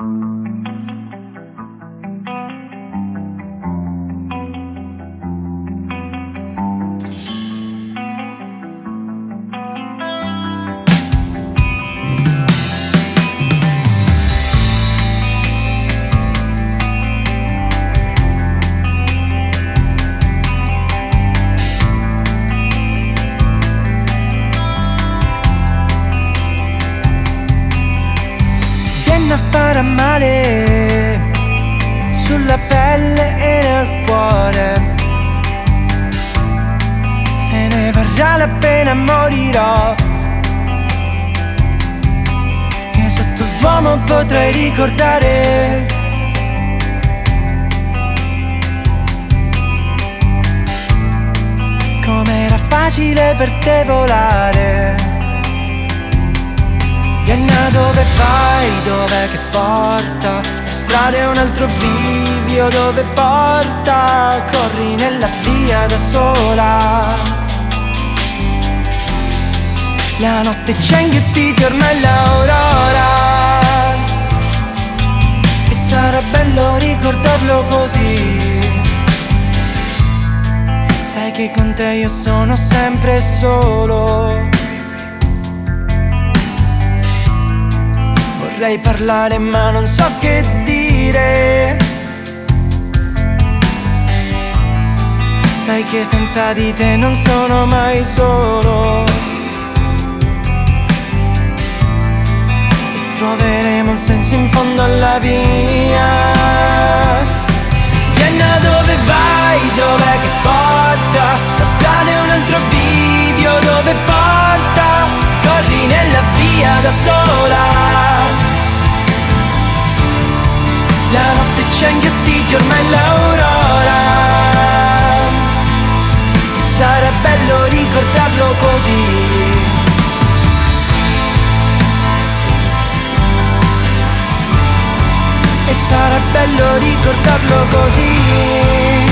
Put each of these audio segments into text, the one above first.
A fare male sulla pelle e nel cuore. Se ne varrà la pena morirò, e sotto l'uomo potrai ricordare com'era facile per te volare. Vienna, dove vai? Dov'è che porta? La strada è un altro bivio, dove porta? Corri nella via da sola. La notte c'è inghiottiti ormai l'aurora, e sarà bello ricordarlo così. Sai che con te io sono sempre solo. Vorrei parlare ma non so che dire. Sai che senza di te non sono mai solo, e troveremo un senso in fondo alla via. Vienna, dove vai? Dov'è che porta? La strada è un altro bivio, dove porta? Corri nella via da sola. La notte c'è inghiottiti ormai l'aurora, e sarà bello ricordarlo così. E sarà bello ricordarlo così.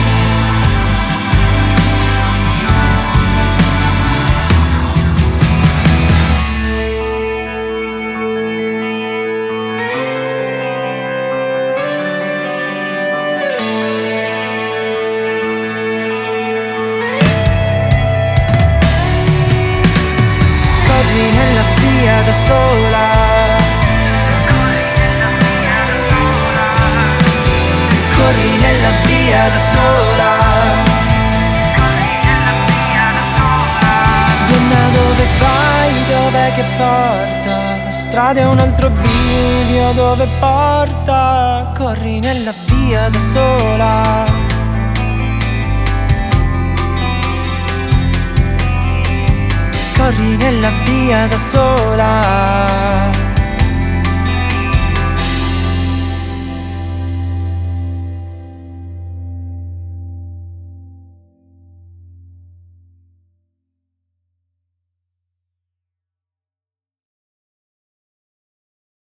Nella via da sola, corri nella via da sola. Vienna, dove vai? Dov'è che porta? La strada è un altro bivio, dove porta? Corri nella via da sola. Corri nella via da sola.